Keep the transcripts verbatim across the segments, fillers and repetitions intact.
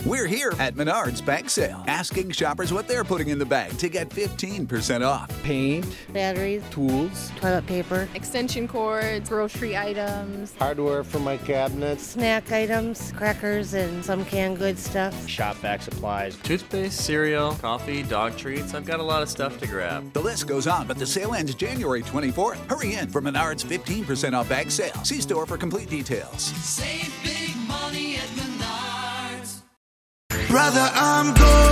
We're here at Menards Bag Sale, asking shoppers what they're putting in the bag to get fifteen percent off. Paint, batteries, tools, toilet paper, extension cords, grocery items, hardware for my cabinets, snack items, crackers, and some canned goods stuff, shop vac supplies, toothpaste, cereal, coffee, dog treats. I've got a lot of stuff to grab. The list goes on, but the sale ends January twenty-fourth. Hurry in for Menards fifteen percent off bag sale. See store for complete details. Save big money at Menards. Brother, I'm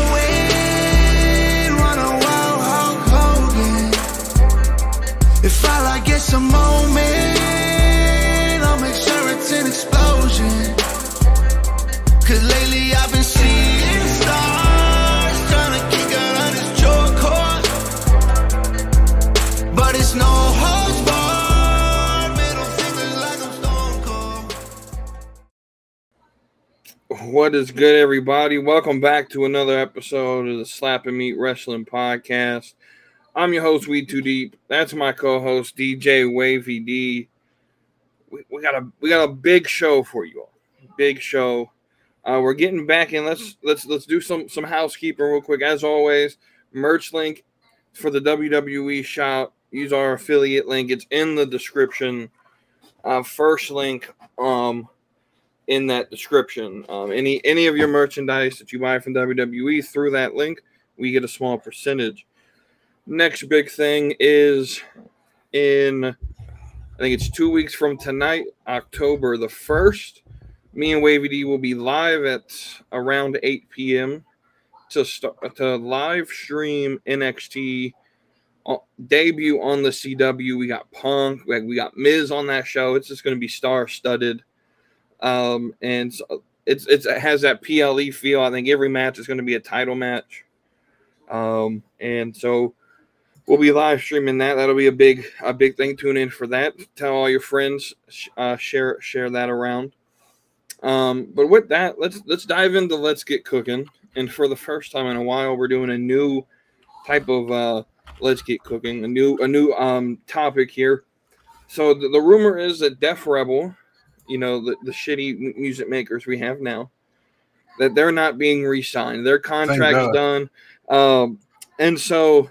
going run a wild Hulk Hogan. If I like get some moment, I'll make sure it's an explosion. Cause lately I've been seeing stars, trying to kick out on this joke, but it's no holds barred. Middle fingers like I'm Stone Cold. What is good, everybody? Welcome back to another episode of the Slap and Meat Wrestling Podcast. I'm your host, We Too Deep. That's my co-host, D J Wavy D. We, we got a we got a big show for you all. Big show. Uh, we're getting back in. Let's let's let's do some some housekeeping real quick. As always, merch link for the W W E shop. Use our affiliate link. It's in the description. Uh, first link um in that description. Um, any any of your merchandise that you buy from W W E through that link, we get a small percentage. Next big thing is in, I think it's two weeks from tonight, October the first. Me and Wavy D will be live at around eight p.m. to start to live stream N X T uh, debut on the C W. We got Punk, we we got Miz on that show. It's just going to be star-studded, um, and so it's, it's it has that P L E feel. I think every match is going to be a title match, um, and so we'll be live streaming that. That'll be a big a big thing. Tune in for that. Tell all your friends. Uh, share share that around. Um, but with that, let's let's dive into Let's Get Cooking. And for the first time in a while, we're doing a new type of uh, Let's Get Cooking, a new a new um, topic here. So the, the rumor is that Def Rebel, you know, the, the shitty music makers we have now, that they're not being re-signed. Their contract's done. Um, and so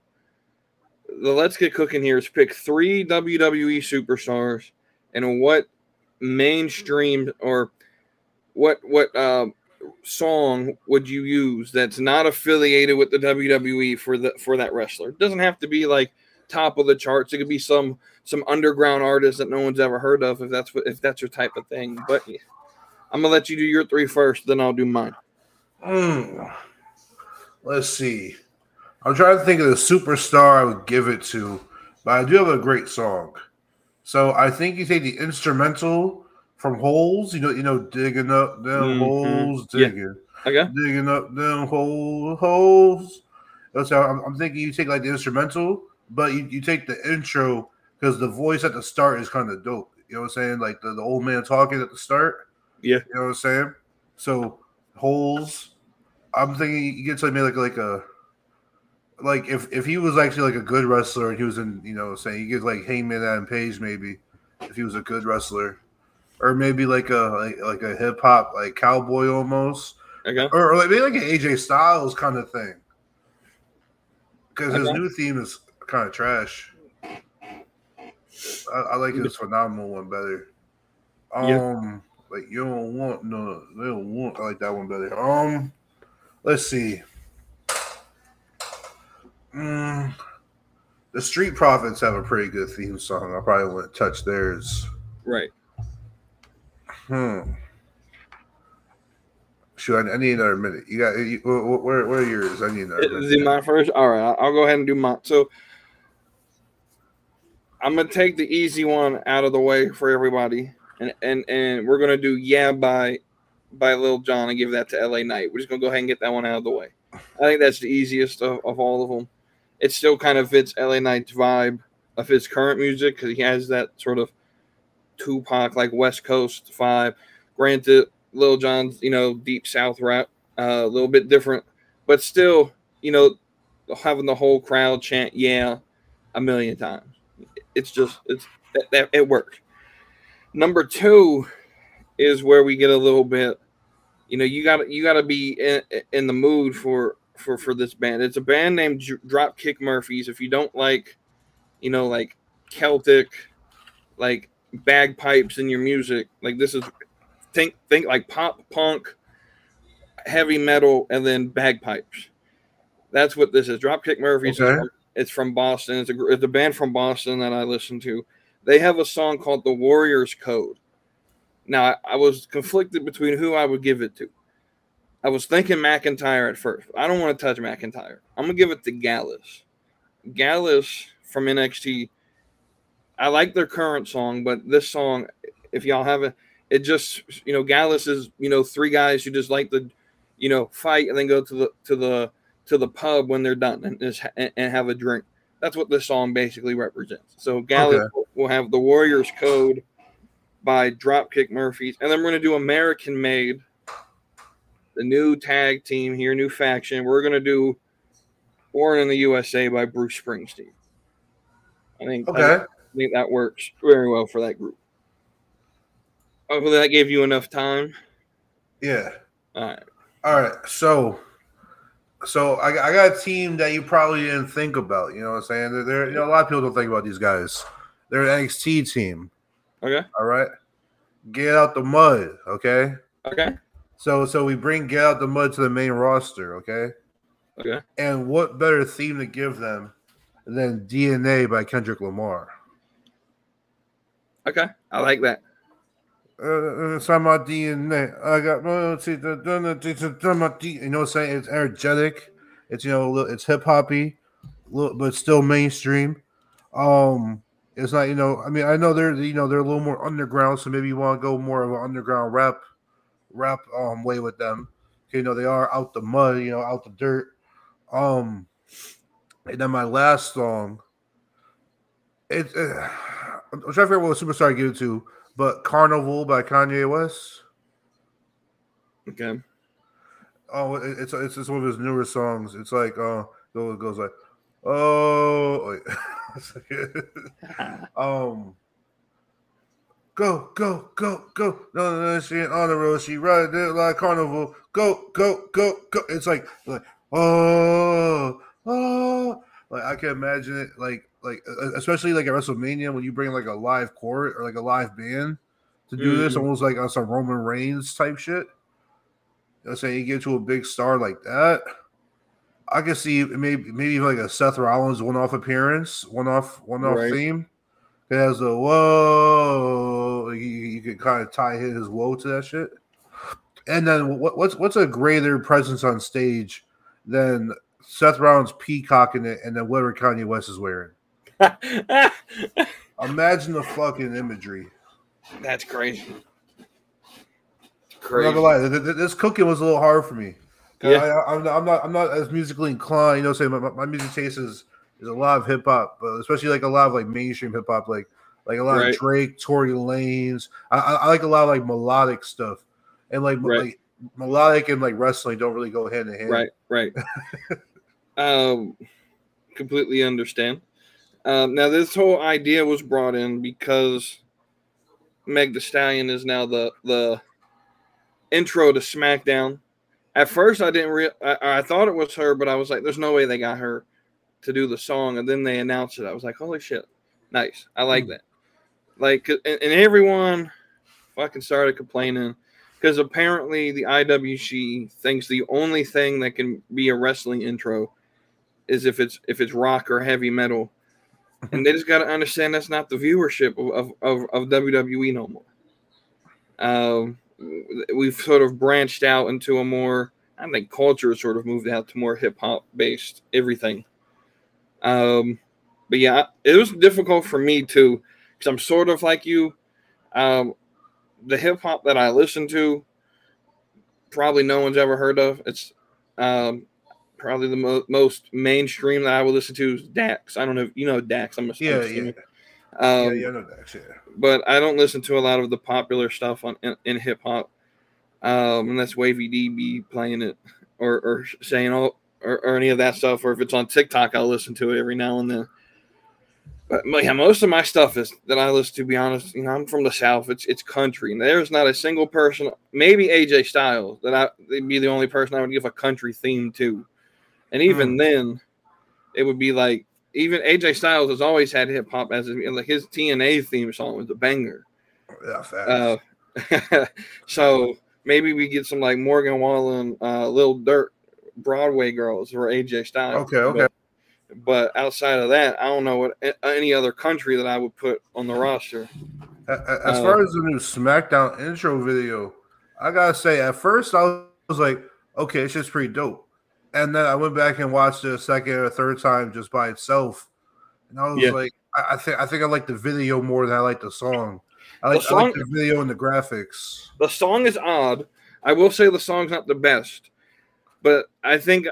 the Let's Get Cooking here is pick three W W E superstars and what mainstream or what what uh, song would you use that's not affiliated with the W W E for the for that wrestler? It doesn't have to be like top of the charts. It could be some some underground artist that no one's ever heard of, if that's what if that's your type of thing. But I'm gonna let you do your three first, then I'll do mine. Mm. Let's see. I'm trying to think of the superstar I would give it to, but I do have a great song. So I think you take the instrumental from Holes, you know, you know, digging up them mm-hmm. holes, digging, yeah. Okay. digging up them hole holes. So I'm, I'm thinking you take like the instrumental, but you, you take the intro because the voice at the start is kind of dope. You know what I'm saying? Like the, the old man talking at the start. Yeah. You know what I'm saying? So Holes, I'm thinking you get something like like a. Like if, if he was actually like a good wrestler and he was in, you know, saying you get like Heyman Adam Page maybe if he was a good wrestler, or maybe like a like, like a hip hop like cowboy almost, okay, or, or like maybe like an A J Styles kind of thing, because okay. his new theme is kind of trash. I, I like his phenomenal one better. Um, yeah. Like you don't want no, they don't want. I like that one better. Um, let's see. Mm, the Street Profits have a pretty good theme song. I probably wouldn't touch theirs. Right. Hmm. Shoot, I, I need another minute. You got you, where? Where are yours? I need another minute. Is it my first? All right, I'll, I'll go ahead and do mine. So I'm gonna take the easy one out of the way for everybody, and and and we're gonna do "Yeah" by by Lil Jon and give that to L A Knight. We're just gonna go ahead and get that one out of the way. I think that's the easiest of, of all of them. It still kind of fits L A Knight's vibe of his current music because he has that sort of Tupac, like West Coast vibe. Granted, Lil Jon's, you know, deep South rap, uh, a little bit different, but still, you know, having the whole crowd chant "Yeah" a million times. It's just, it's that, that it works. Number two is where we get a little bit, you know, you got you got to be in, in the mood for, for for this band. It's a band named Dropkick Murphys. If you don't like, you know, like Celtic, like bagpipes in your music, like this is think think like pop punk, heavy metal, and then bagpipes. That's what this is. Dropkick Murphys. Okay. Is from, it's from Boston. It's a it's a band from Boston that I listen to. They have a song called "The Warrior's Code." Now, I, I was conflicted between who I would give it to. I was thinking McIntyre at first. I don't want to touch McIntyre. I'm going to give it to Gallus. Gallus from N X T. I like their current song, but this song, if y'all haven't, it just, you know, Gallus is, you know, three guys who just like to, you know, fight and then go to the to the to the pub when they're done and just and, and have a drink. That's what this song basically represents. So Gallus okay. will, will have The Warrior's Code by Dropkick Murphys, and then we're going to do American Made, the new tag team here, new faction. We're going to do Born in the U S A by Bruce Springsteen. I think, okay. I think that works very well for that group. Hopefully that gave you enough time. Yeah. All right. All right. So, so I, I got a team that you probably didn't think about. You know what I'm saying? They're, they're, you know, a lot of people don't think about these guys. They're an N X T team. Okay. All right. Get Out the Mud. Okay. Okay. So so we bring Get Out the Mud to the main roster. Okay. Okay. And what better theme to give them than D N A by Kendrick Lamar? Okay. I like that. Uh, it's on my D N A. I got my you know what I'm saying? It's energetic. It's you know it's hip hoppy, but still mainstream. Um. It's not, you know, I mean, I know they're, you know, they're a little more underground, so maybe you want to go more of an underground rap, rap um way with them. Okay, you know, they are out the mud, you know, out the dirt. Um, and then my last song, it's, uh, I'm trying to figure out what superstar to give it to, but Carnival by Kanye West. Okay. Oh, it, it's it's just one of his newer songs. It's like, uh, it goes like, oh, wait. um, go, go, go, go. No, no, no, she ain't on the road. She riding it like Carnival. Go, go, go, go. It's like, like, oh, oh. Like I can imagine it, like, like, especially like at WrestleMania when you bring like a live court or like a live band to do mm-hmm. this, almost like on some Roman Reigns type shit. Let's say you get to a big star like that. I can see maybe maybe like a Seth Rollins one-off appearance, one-off one-off right. theme. It has a whoa. You, you can kind of tie his whoa to that shit. And then what, what's what's a greater presence on stage than Seth Rollins peacocking it and then whatever Kanye West is wearing? Imagine the fucking imagery. That's crazy. Crazy. I'm not gonna lie, this cooking was a little hard for me. Yeah, I, I'm, not, I'm not. I'm not as musically inclined. You know, say my, my music taste is, is a lot of hip hop, but especially like a lot of like mainstream hip hop, like like a lot right. of Drake, Tory Lanez. I, I, I like a lot of like melodic stuff, and like, right. like melodic and like wrestling don't really go hand in hand. Right, right. um, completely understand. Um, now this whole idea was brought in because Meg Thee Stallion is now the the intro to SmackDown. At first, I didn't. Re- I, I thought it was her, but I was like, "There's no way they got her to do the song." And then they announced it. I was like, "Holy shit, nice! I like mm. that." Like, and, and everyone fucking started complaining because apparently the I W C thinks the only thing that can be a wrestling intro is if it's if it's rock or heavy metal, and they just got to understand that's not the viewership of of, of W W E no more. Um. We've sort of branched out into a more, I think culture has sort of moved out to more hip hop based everything. Um, but yeah, it was difficult for me too, because I'm sort of like you. Um, the hip hop that I listen to, probably no one's ever heard of. It's um, probably the mo- most mainstream that I would listen to is Dax. I don't know if you know Dax. I'm assuming. Yeah, yeah. Um, yeah, yeah, I know Dax, yeah. But I don't listen to a lot of the popular stuff on in, in hip hop, um, unless Wavy D be playing it or, or saying all or, or any of that stuff. Or if it's on TikTok, I'll listen to it every now and then. But yeah, most of my stuff is that I listen to. Be honest, you know, I'm from the South. It's it's country, and there's not a single person, maybe A J Styles, that I would be the only person I would give a country theme to. And even mm. then, it would be like even A J Styles has always had hip hop as his, like his T N A theme song was a banger. Yeah, fast. Uh, so maybe we get some like Morgan Wallen, uh, Lil Durk, Broadway girls or A J Styles. Okay, okay. But, But outside of that, I don't know what any other country that I would put on the roster. As uh, far as the new SmackDown intro video, I gotta say, at first I was like, okay, it's just pretty dope. And then I went back and watched it a second or third time just by itself. And I was yeah. like, I, I think I think I like the video more than I like the song. I like the, song, I like the video and the graphics. The song is odd. I will say the song's not the best. But I think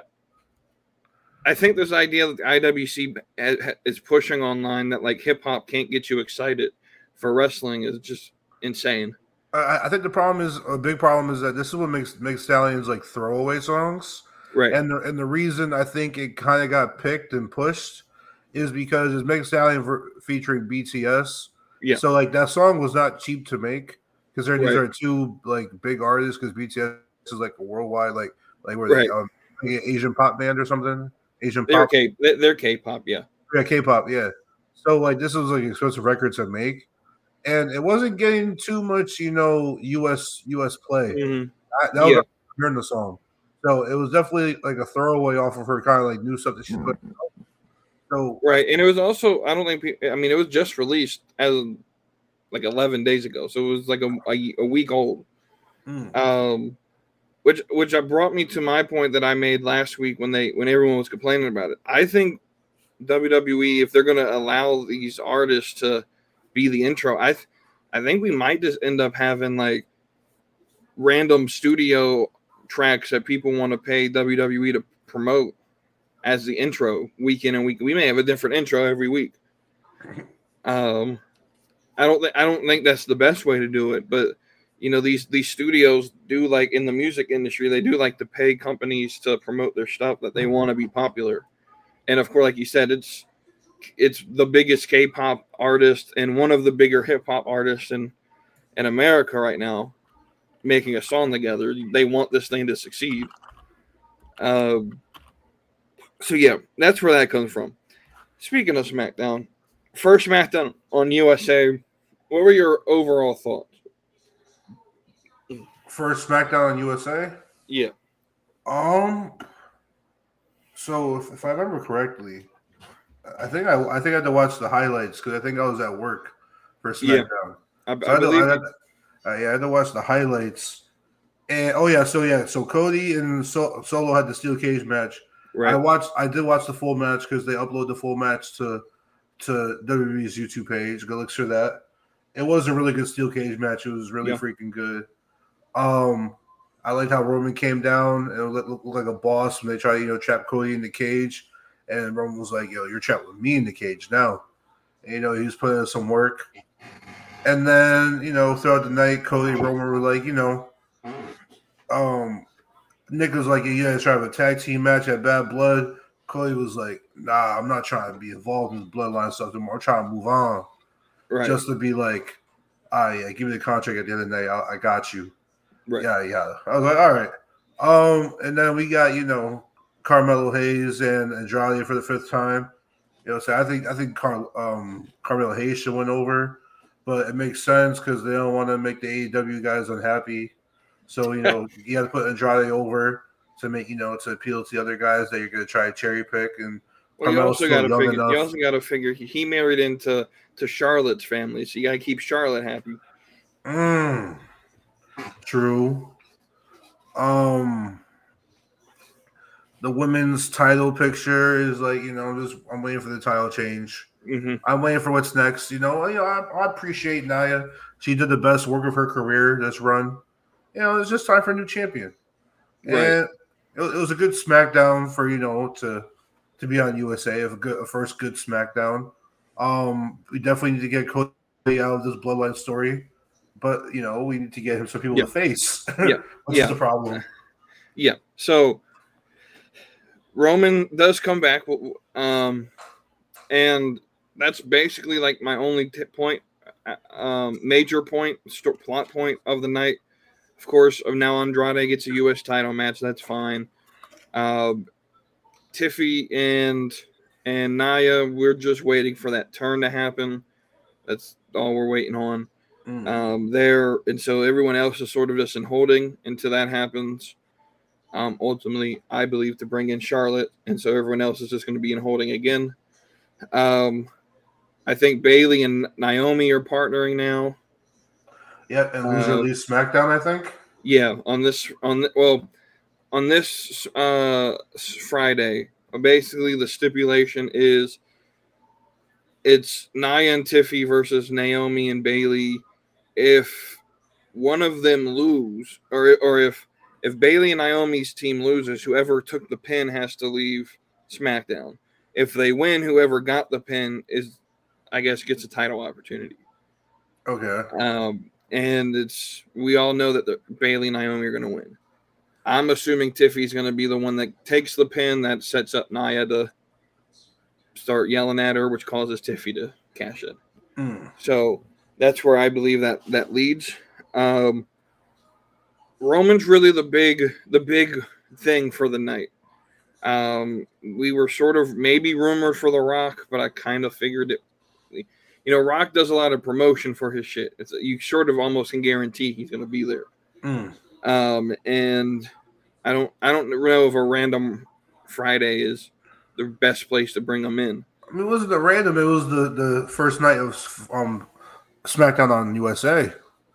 I think this idea that the I W C is pushing online that like hip hop can't get you excited for wrestling is just insane. I, I think the problem is a big problem is that this is what makes makes Stallions like throwaway songs, right? And the, and the reason I think it kind of got picked and pushed is because it's Meg Stallion for, featuring B T S. Yeah. So like that song was not cheap to make because these right. are two like big artists because B T S is like a worldwide like like where right. they um, Asian pop band or something. Asian they're pop. K, they're K-pop, yeah. Yeah, K-pop, yeah. So like this was like an expensive record to make, and it wasn't getting too much, you know, U S U S play. Mm-hmm. I, that was yeah. hearing the song, so it was definitely like a throwaway off of her kind of like new stuff that she put. So right, and it was also I don't think I mean it was just released as like eleven days ago, so it was like a a, a week old. Mm. Um. Which which brought me to my point that I made last week when they when everyone was complaining about it. I think W W E, if they're going to allow these artists to be the intro, I th- I think we might just end up having like random studio tracks that people want to pay W W E to promote as the intro week in and week. We may have a different intro every week. Um, I don't th- I don't think that's the best way to do it, but. You know, these these studios do like in the music industry, they do like to pay companies to promote their stuff that they want to be popular. And of course, like you said, it's it's the biggest K-pop artist and one of the bigger hip hop artists in in America right now making a song together. They want this thing to succeed. Um, so yeah, that's where that comes from. Speaking of SmackDown, first SmackDown on U S A, what were your overall thoughts? First SmackDown on U S A? Yeah. Um. So if, if I remember correctly, I think I I think I had to watch the highlights because I think I was at work for SmackDown. Yeah. I, so I, I, believe had to, I, had to, uh, yeah, I had to watch the highlights. And oh yeah, so yeah, so Cody and so, Solo had the steel cage match. Right. I watched. I did watch the full match because they upload the full match to to W W E's YouTube page. Go look through that. It was a really good steel cage match. It was really yeah. freaking good. Um, I liked how Roman came down and looked, looked like a boss when they tried to, you know, trap Cody in the cage. And Roman was like, yo, you're trapped with me in the cage now. And, you know, he was putting in some work. And then, you know, throughout the night, Cody and Roman were like, you know, um, Nick was like, yeah, you guys try to have a tag team match at Bad Blood. Cody was like, nah, I'm not trying to be involved in this bloodline stuff anymore. I'm trying to move on. Right. Just to be like, ah, yeah, give me the contract at the end of the day. I, I got you. Right. Yeah, yeah. I was like, all right. Um, and then we got, you know, Carmelo Hayes and Andrade for the fifth time. You know, so I think I think Car- um, Carmelo Hayes should win over, but it makes sense because they don't want to make the A E W guys unhappy. So, you know, you got to put Andrade over to make, you know, to appeal to the other guys that you're going to try to cherry pick. And well, you also got to figure. Enough. You also got to figure he, he married into to Charlotte's family, so you got to keep Charlotte happy. Mm. True. Um, the women's title picture is like, you know, just I'm waiting for the title change. Mm-hmm. I'm waiting for what's next. You know, you know, I, I appreciate Nia. She did the best work of her career this run. You know, it's just time for a new champion. Right. And it, it was a good SmackDown for, you know, to to be on U S A, a, good, a first good SmackDown. Um, we definitely need to get Cody out of this bloodline story. But, you know, we need to get him some people yeah. to face. Yeah. What's yeah. the problem? Yeah. So Roman does come back. Um, and that's basically like my only t- point, um, major point, st- plot point of the night. Of course, now Andrade gets a U S title match. That's fine. Uh, Tiffy and and Nia, we're just waiting for that turn to happen. That's all we're waiting on. Mm. Um, there, and so everyone else is sort of just in holding until that happens. Um, ultimately, I believe to bring in Charlotte, and so everyone else is just going to be in holding again. Um, I think Bayley and Naomi are partnering now. Yeah, and loser uh, leaves SmackDown, I think. Yeah, on this on the, well, on this uh, Friday, basically the stipulation is it's Nia and Tiffy versus Naomi and Bayley. If one of them lose, or or if if Bayley and Naomi's team loses, whoever took the pin has to leave SmackDown. If they win, whoever got the pin is, I guess, gets a title opportunity. Okay. Um, and it's we all know that the Bayley and Naomi are going to win. I'm assuming Tiffy's going to be the one that takes the pin that sets up Nia to start yelling at her, which causes Tiffy to cash in. Mm. So that's where I believe that that leads. Um, Roman's really the big the big thing for the night. Um, we were sort of maybe rumored for The Rock, but I kind of figured it. You know, Rock does a lot of promotion for his shit. It's you sort of almost can guarantee he's going to be there. Mm. Um, and I don't I don't know if a random Friday is the best place to bring him in. I mean, it wasn't a random. It was the, the first night of um, SmackDown on U S A.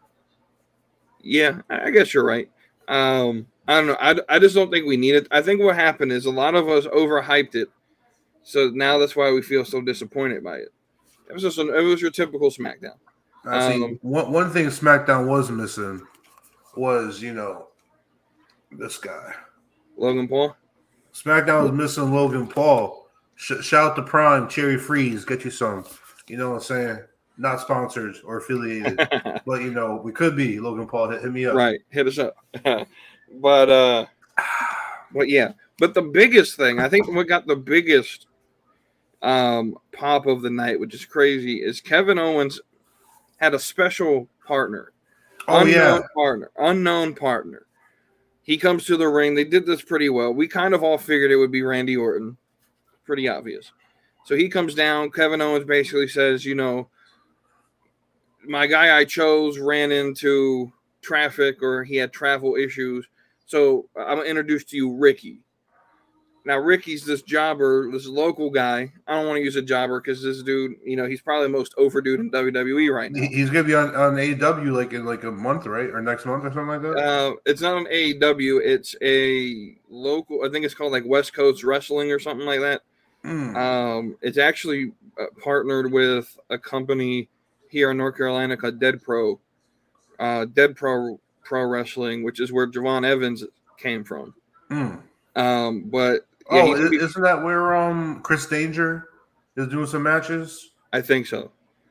Yeah, I guess you're right. Um, I don't know. I, I just don't think we need it. I think what happened is a lot of us overhyped it. So now that's why we feel so disappointed by it. It was just an, it was your typical SmackDown. I see. Um, one, one thing SmackDown was missing was, you know, this guy. Logan Paul? SmackDown was missing Logan Paul. Sh- shout out to Prime, Cherry Freeze, get you some. You know what I'm saying? Not sponsored or affiliated. But, you know, we could be. Logan Paul, hit, hit me up. Right, hit us up. but, uh, but yeah. But the biggest thing, I think what got the biggest um, pop of the night, which is crazy, is Kevin Owens had a special partner. Oh, unknown yeah. partner. Unknown partner. He comes to the ring. They did this pretty well. We kind of all figured it would be Randy Orton. Pretty obvious. So he comes down. Kevin Owens basically says, you know, my guy I chose ran into traffic or he had travel issues. So I'm going to introduce to you Ricky. Now, Ricky's this jobber, this local guy. I don't want to use a jobber because this dude, you know, he's probably the most over dude in W W E right now. He's going to be on, on A E W like in like a month, right? Or next month or something like that? Uh, it's not on A E W. It's a local, I think it's called like West Coast Wrestling or something like that. Mm. Um, it's actually uh, partnered with a company here in North Carolina called Dead Pro. Uh, Dead Pro Pro Wrestling, which is where Javon Evans came from. Mm. Um, but yeah, oh, isn't be, that where um Chris Danger is doing some matches? I think so.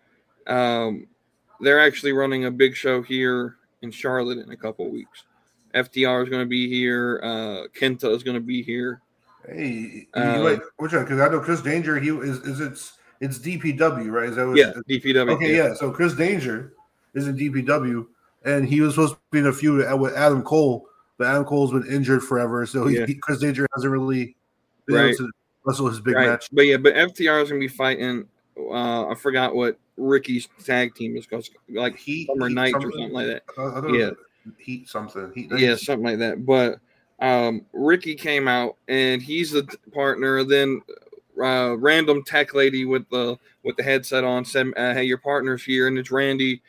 Um, they're actually running a big show here in Charlotte in a couple of weeks. F T R is going to be here. Uh, Kenta is going to be here. Hey, uh, like, which one? Because I know Chris Danger. He is is it's it's D P W, right? Is that what yeah, D P W. Okay, yeah. yeah. So Chris Danger is in D P W, and he was supposed to be in a feud with Adam Cole. But Adam Cole's been injured forever, so he, yeah. he, Chris Danger hasn't really been right. able to wrestle his big right. match. But yeah, but F T R is going to be fighting. Uh, I forgot what Ricky's tag team is called, like Heat, Summer Heat Nights something? or something like that. Uh, yeah, Heat something. Heat yeah, something like that. But um, Ricky came out, and he's the partner. Then uh, random tech lady with the with the headset on said, uh, "Hey, your partner's here," and it's Randy.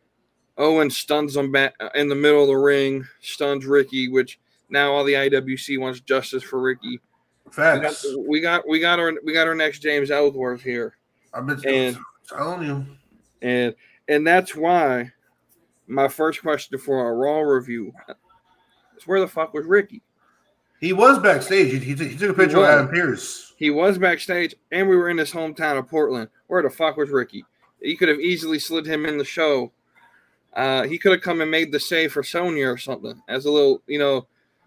Owen stuns him back in the middle of the ring, stuns Ricky, which. Now all the I W C wants justice for Ricky. Facts. We got we got, we got our we got our next James Ellsworth here. I've been and, telling you. And and that's why my first question for our Raw review is where the fuck was Ricky? He was backstage. He, he, he took a picture of Adam Pearce. He was backstage, and we were in his hometown of Portland. Where the fuck was Ricky? You could have easily slid him in the show. Uh, he could have come and made the save for Sonya or something as a little, you know.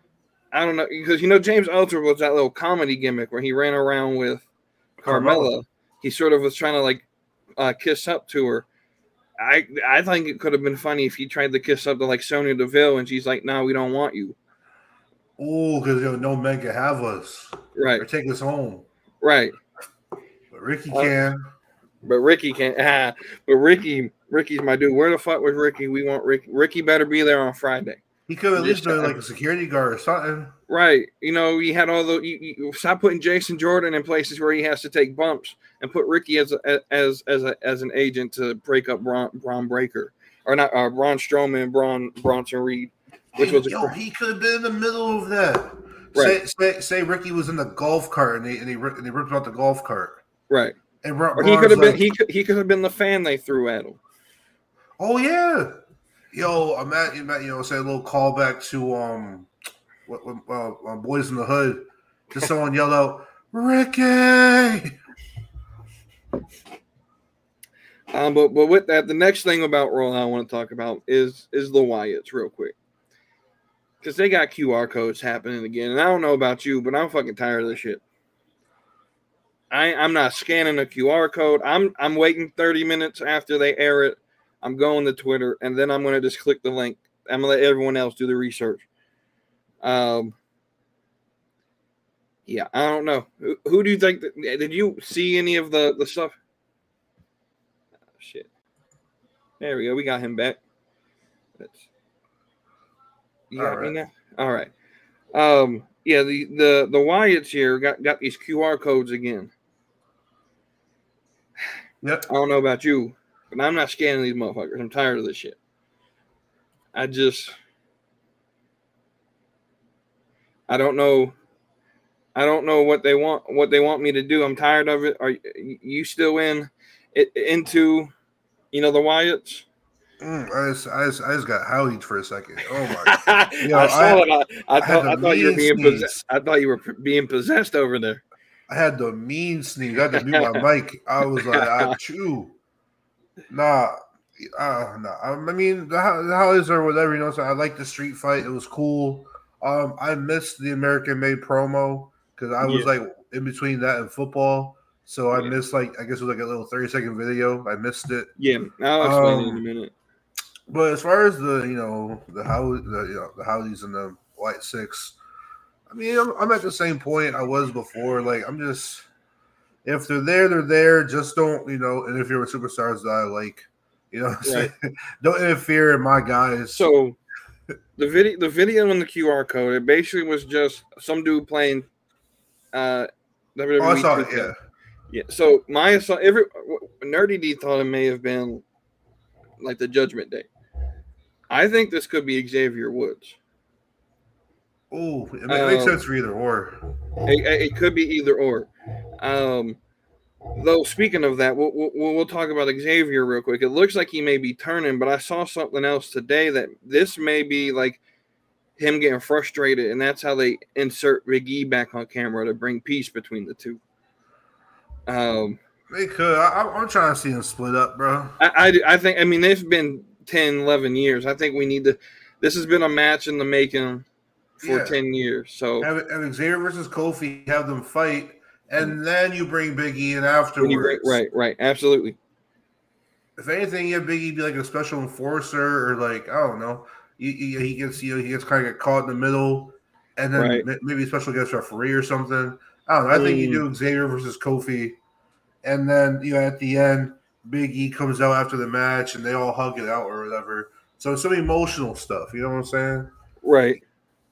I don't know, because, you know, James Ellsworth was that little comedy gimmick where he ran around with Carmella. Carmella. he sort of was trying to like uh, kiss up to her. I I think it could have been funny if he tried to kiss up to like Sonya Deville and she's like, "No, we don't want you." Oh, because you know, no men can have us, right? Or take us home, right? But Ricky uh, can. But Ricky can't. Ah, but Ricky, Ricky's my dude. Where the fuck was Ricky? We want Ricky. Ricky better be there on Friday. He could at least been like a security guard or something. Right. You know, he had all the. You, you stop putting Jason Jordan in places where he has to take bumps, and put Ricky as a, as as a, as an agent to break up Braun, Braun Breaker, or not uh, Braun Strowman and Braun Bronson Reed, which hey, was a, yo, he could have been in the middle of that. Right. Say, say, say Ricky was in the golf cart and they and they, and they ripped out the golf cart. Right. And Bra- or he could have like, been he could he could have been the fan they threw at him. Oh yeah. Yo, I'm at, I'm at you know, say a little callback to um, what, what uh, Boys in the Hood. Just someone yelled out, "Ricky!" Um, but but with that, the next thing about Raw I want to talk about is is the Wyatts real quick, because they got Q R codes happening again, and I don't know about you, but I'm fucking tired of this shit. I I'm not scanning a Q R code. I'm I'm waiting thirty minutes after they air it. I'm going to Twitter, and then I'm going to just click the link. I'm going to let everyone else do the research. Um, yeah, I don't know. Who, who do you think? That, did you see any of the, the stuff? Oh, shit. There we go. We got him back. That's, you got All me right. now? All right. Um, yeah, the, the, the Wyatts here got, got these Q R codes again. Yep. I don't know about you, but I'm not scanning these motherfuckers. I'm tired of this shit. I just, I don't know. I don't know what they want. What they want me to do. I'm tired of it. Are you still in it into, you know, the Wyatts? Mm, I just, I just, I just got howlied for a second. Oh my! Yo, I saw I, it. I, I, I thought, I thought you were being sneeze. possessed. I thought you were being possessed over there. I had the mean sneeze. I had to mute my mic. I was like, I chew. Nah, uh, nah. I mean, the, the holidays or whatever, you know. So I like the street fight. It was cool. Um, I missed the American Made promo because I was Yeah. like in between that and football. So I Yeah. missed like I guess it was like a little thirty second video. I missed it. Yeah, I'll explain Um, it in a minute. But as far as the you know the how the you know the Howdies and the White Six, I mean I'm, I'm at the same point I was before. Like I'm just if they're there, they're there. Just don't you know interfere with superstars that I like. You know, what I'm Right. saying? Don't interfere in my guys. So the video, the video on the Q R code, it basically was just some dude playing. Uh, W W E oh, I saw it. two K. Yeah, Yeah. So my saw every Nerdy D thought it may have been like the Judgment Day. I think this could be Xavier Woods. oh, it ma- makes Um, sense for either or. It, it could be either or. Um, though speaking of that, we'll, we'll we'll talk about Xavier real quick. It looks like he may be turning, but I saw something else today that this may be like him getting frustrated, and that's how they insert Big E back on camera to bring peace between the two. Um, They could. I, I'm- I'm trying to see them split up, bro. I, I I think I mean it's been ten, eleven years. I think we need to. This has been a match in the making for Yeah. ten years. So Have, have Xavier versus Kofi, have them fight, and then you bring Big E in when afterwards. you bring- right, right, absolutely. If anything, you have Big E be like a special enforcer, or like I don't know, he, he, he gets you know he gets kind of get caught in the middle, and then Right. ma- maybe a special guest referee or something. I don't know. I think you Mm. do Xavier versus Kofi, and then you know at the end, Big E comes out after the match, and they all hug it out or whatever. So some emotional stuff. You know what I'm saying? Right.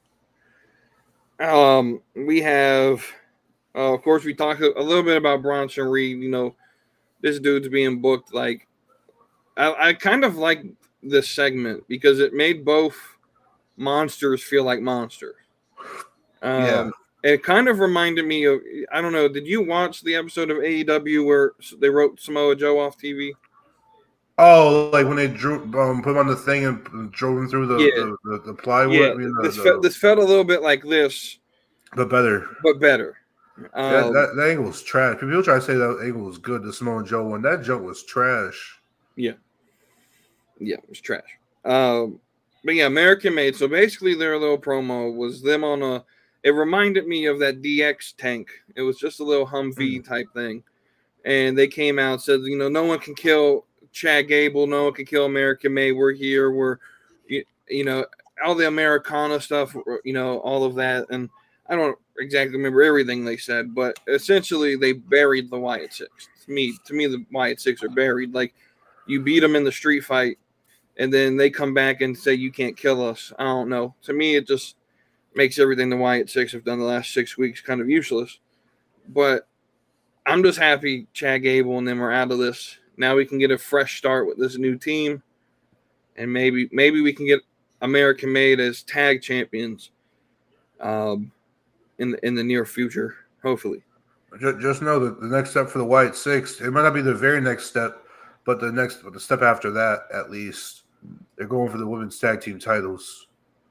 Um, we have, uh, of course, we talked a little bit about Bronson Reed. You know, this dude's being booked. Like, I, I kind of like this segment because it made both monsters feel like monsters. Um, Yeah. It kind of reminded me of, I don't know, did you watch the episode of A E W where they wrote Samoa Joe off T V? Oh, like when they drew, um, put him on the thing and drove him through the Yeah. the, the, the plywood. Yeah, I mean, the, this, the, fe- this felt a little bit like this, but better. but better. Um, that, that, that angle was trash. People try to say that angle was good. The Samoa Joe one, that jump was trash. Yeah. Yeah, it was trash. Um, but yeah, American Made. So basically, their little promo was them on a. It reminded me of that D X tank. It was just a little Humvee type thing. and they came out and said, you know, no one can kill Chad Gable, no one can kill American Made. We're here. We're, you, you know, all the Americana stuff, you know, all of that. And I don't exactly remember everything they said, but essentially they buried the Wyatt Six. To me, to me, the Wyatt Six are buried. Like, you beat them in the street fight, and then they come back and say you can't kill us. I don't know. To me, it just makes everything the Wyatt Six have done the last six weeks kind of useless. But I'm just happy Chad Gable and them are out of this. Now we can get a fresh start with this new team, and maybe maybe we can get American Made as tag champions um, in the, in the near future, hopefully. Just know that the next step for the Wyatt Six, it might not be the very next step, but the next the step after that, at least, they're going for the women's tag team titles.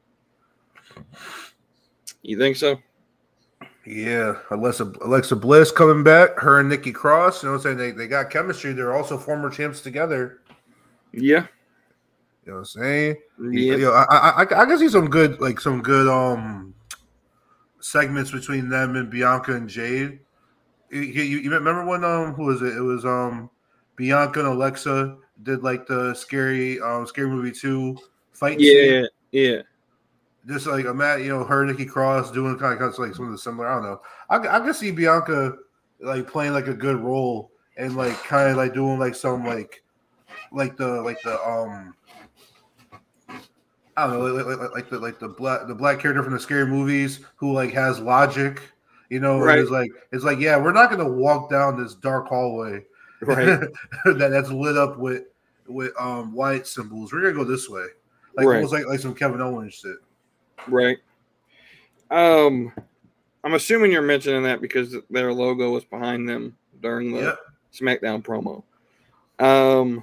You think so? Yeah, Alexa, Alexa Bliss coming back, her and Nikki Cross. You know what I'm saying? They, they got chemistry. They're also former champs together. Yeah. You know what I'm saying? Yeah. You know, I, I, I, I can see some good, like, some good um segments between them and Bianca and Jade. You, you, you remember when, um, who was it? It was um Bianca and Alexa did, like, the scary, um, Scary Movie two fight Yeah, scene. yeah. Just like a Matt, you know, her, Nikki Cross doing kind of like some of the similar. I don't know. I, I can see Bianca like playing like a good role and like kind of like doing like some like like the like the um I don't know like, like, like the like the black the black character from the scary movies who like has logic, you know, right. It's like it's like yeah, we're not gonna walk down this dark hallway right that that's lit up with with um white symbols. We're gonna go this way, like right. almost like like some Kevin Owens shit. Right. Um, I'm assuming you're mentioning that because their logo was behind them during the yep. SmackDown promo. Um,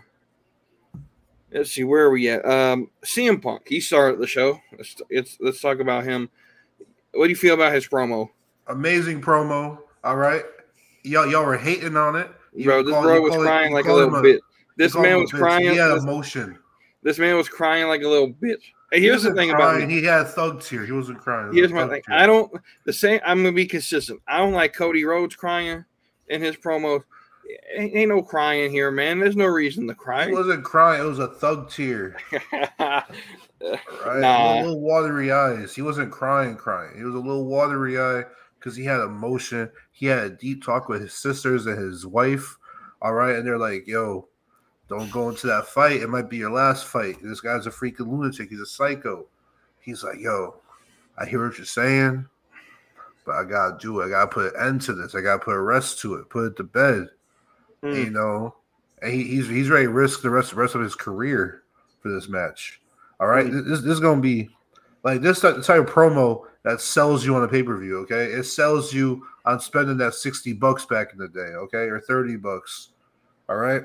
let's see, where are we at? Um, C M Punk, he started the show. Let's, it's, let's talk about him. What do you feel about his promo? Amazing promo. All right. Y'all, y'all were hating on it. You bro, this call, bro was it, crying like a little bitch. This man was crying. He had this, emotion. This man was crying like a little bitch. Hey, here's the thing crying. about me. He had thug tear. He wasn't crying. Here's my thing. Tear. I don't the same. I'm gonna be consistent. I don't like Cody Rhodes crying in his promos. Ain't, ain't no crying here, man. There's no reason to cry. He wasn't crying. It was a thug tear. right? Nah. A little watery eyes. He wasn't crying, crying. It was a little watery eye because he had emotion. He had a deep talk with his sisters and his wife. All right, and they're like, "Yo, don't go into that fight. It might be your last fight. This guy's a freaking lunatic. He's a psycho." He's like, "Yo, I hear what you're saying, but I gotta do it. I gotta put an end to this. I gotta put a rest to it. Put it to bed." Mm. And, you know, and he, he's he's ready to risk the rest the rest of his career for this match. All right, mm. this this is gonna be like this type of promo that sells you on a pay per view. Okay, it sells you on spending that sixty bucks back in the day. Okay, or thirty bucks. All right.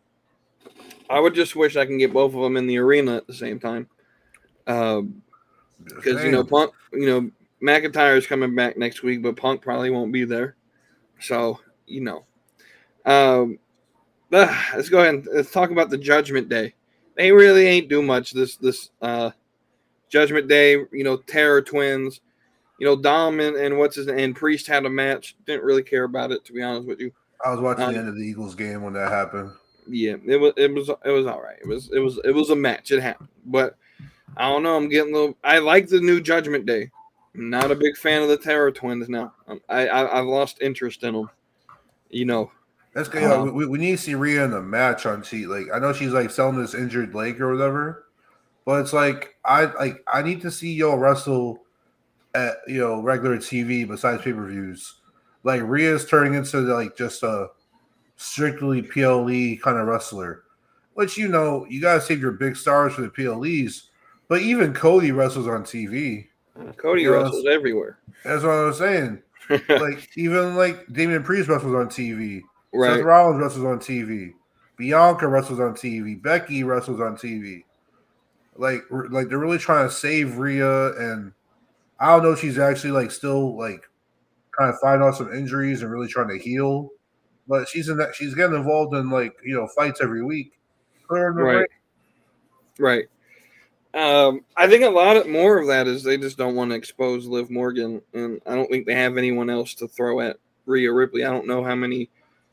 I would just wish I can get both of them in the arena at the same time. Um, because, you know, Punk, you know, McIntyre's coming back next week, but Punk probably won't be there. So, you know. Um, uh, let's go ahead and let's talk about the Judgment Day. They really ain't do much this, this uh, Judgment Day. You know, Terror Twins. You know, Dom and, and what's his name, and Priest had a match. Didn't really care about it, to be honest with you. I was watching um, the end of the Eagles game when that happened. Yeah, it was it was it was all right. It was it was it was a match. It happened, but I don't know. I'm getting a little. I like the new Judgment Day. I'm not a big fan of the Terror Twins now. I I I've lost interest in them. You know. That's good. Um, we, we need to see Rhea in a match on T. Like I know she's like selling this injured leg or whatever, but it's like I like I need to see Yo wrestle at you know regular T V besides pay per views. Like Rhea's turning into like just a strictly P L E kind of wrestler, which you know you gotta save your big stars for the P L Es. But even Cody wrestles on T V. Cody you wrestles know, everywhere. That's what I was saying. Like even like Damian Priest wrestles on T V. Right. Seth Rollins wrestles on T V. Bianca wrestles on T V. Becky wrestles on T V. Like like they're really trying to save Rhea, and I don't know if she's actually like still like kind of fighting off some injuries and really trying to heal. But she's in that. She's getting involved in like you know fights every week. Right, right. Um, I think a lot of more of that is they just don't want to expose Liv Morgan, and I don't think they have anyone else to throw at Rhea Ripley. I don't know how many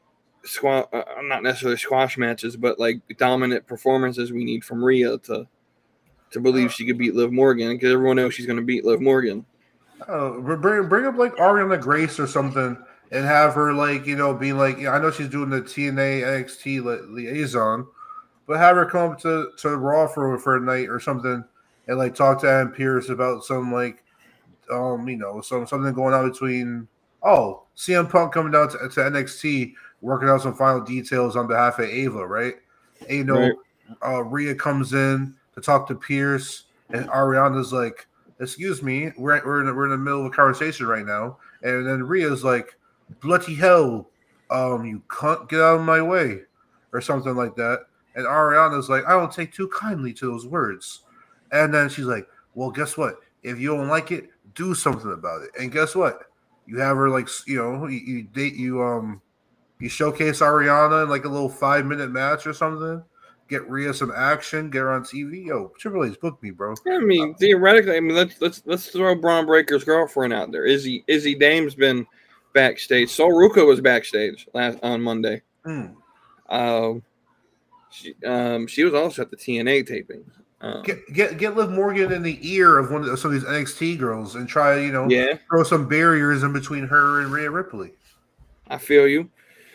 squash, uh, not necessarily squash matches, but like dominant performances we need from Rhea to to believe she could beat Liv Morgan, because everyone knows she's going to beat Liv Morgan. Oh, bring bring up like Ariana Grace or something, and have her like you know be like, yeah, I know she's doing the T N A N X T li- liaison, but have her come up to, to Raw for for a night or something, and like talk to Adam Pearce about some like um you know some something going on between oh C M Punk coming down to, to N X T, working out some final details on behalf of Ava, right? And, you know, right. uh, Rhea comes in to talk to Pearce, and Ariana's like, excuse me, we're we're in, the, we're in the middle of a conversation right now. And then Rhea's like, bloody hell, um, you can't get out of my way, or something like that. And Ariana's like, I don't take too kindly to those words. And then she's like, well, guess what? If you don't like it, do something about it. And guess what? You have her like, you know, you, you date you um, you showcase Ariana in like a little five minute match or something. Get Rhea some action, get her on T V. Yo, Triple H, book me, bro. I mean, uh, theoretically, I mean, let's let's let's throw Braun Breaker's girlfriend out there. Izzy Izzy Dame's been backstage. Sol Ruka was backstage last on Monday. Mm. Um, she um she was also at the T N A taping. Um, get get get Liv Morgan in the ear of one of some of these N X T girls and try, you know, yeah. throw some barriers in between her and Rhea Ripley. I feel you.